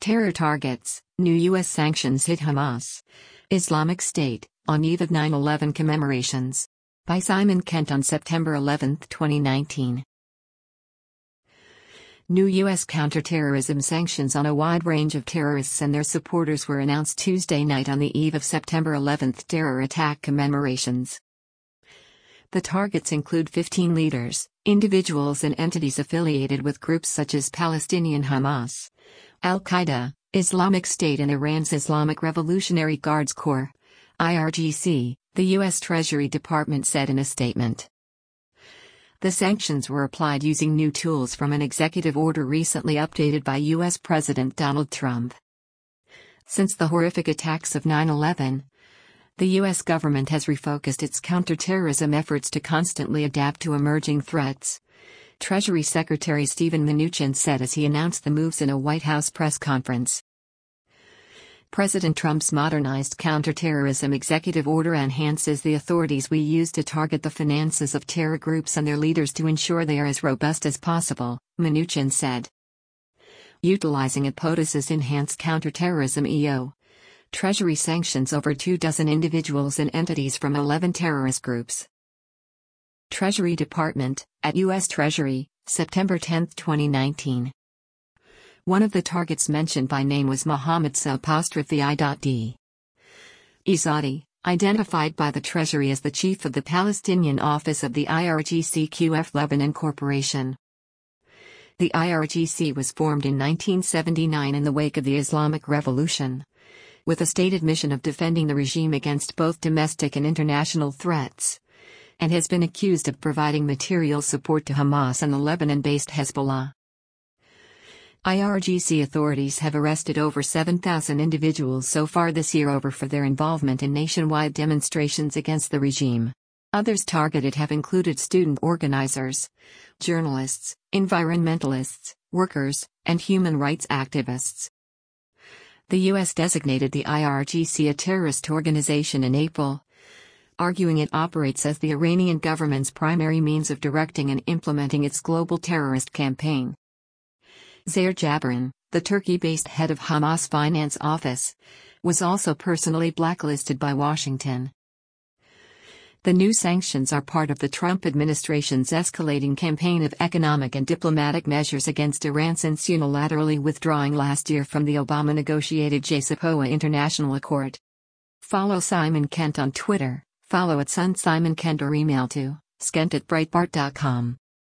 Terror targets, new U.S. sanctions hit Hamas. Islamic State, on eve of 9/11 commemorations. By Simon Kent on September 11, 2019. New U.S. counterterrorism sanctions on a wide range of terrorists and their supporters were announced Tuesday night on the eve of September 11 terror attack commemorations. The targets include 15 leaders, individuals and entities affiliated with groups such as Palestinian Hamas, Al-Qaeda, Islamic State and Iran's Islamic Revolutionary Guards Corps, IRGC, the U.S. Treasury Department said in a statement. The sanctions were applied using new tools from an executive order recently updated by U.S. President Donald Trump. Since the horrific attacks of 9/11, the U.S. government has refocused its counterterrorism efforts to constantly adapt to emerging threats, Treasury Secretary Steven Mnuchin said as he announced the moves in a White House press conference. President Trump's modernized counterterrorism executive order enhances the authorities we use to target the finances of terror groups and their leaders to ensure they are as robust as possible, Mnuchin said. Utilizing POTUS's enhanced counterterrorism EO, Treasury sanctions over 24 individuals and entities from 11 terrorist groups. Treasury Department, at U.S. Treasury, September 10, 2019. One of the targets mentioned by name was Mohammed Sa'i.d. Izadi, identified by the Treasury as the chief of the Palestinian office of the IRGC-QF Lebanon Corporation. The IRGC was formed in 1979 in the wake of the Islamic Revolution, with a stated mission of defending the regime against both domestic and international threats, and has been accused of providing material support to Hamas and the Lebanon-based Hezbollah. IRGC authorities have arrested over 7,000 individuals so far this year for their involvement in nationwide demonstrations against the regime. Others targeted have included student organizers, journalists, environmentalists, workers, and human rights activists. The U.S. designated the IRGC a terrorist organization in April, arguing it operates as the Iranian government's primary means of directing and implementing its global terrorist campaign. Zair Jabrin, the Turkey-based head of Hamas Finance Office, was also personally blacklisted by Washington. The new sanctions are part of the Trump administration's escalating campaign of economic and diplomatic measures against Iran since unilaterally withdrawing last year from the Obama-negotiated JCPOA International Accord. Follow Simon Kent on Twitter, follow @SunSimonKent or email to skent@breitbart.com.